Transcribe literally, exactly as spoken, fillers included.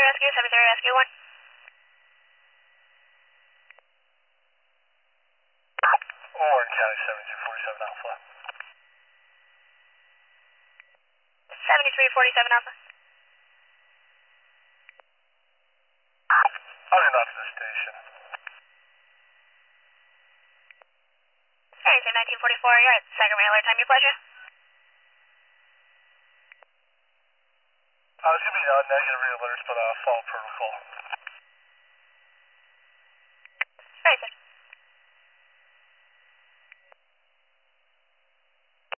Rescue, seventy-three Rescue one. Orange County seventy-two forty-seven Alpha. seventy-three forty-seven Alpha. I'll get out to the station. Hey, nineteen forty-four, you're at second mailer, time your pleasure. Uh, it's going to be uh, negative read alerts, but uh, follow protocol.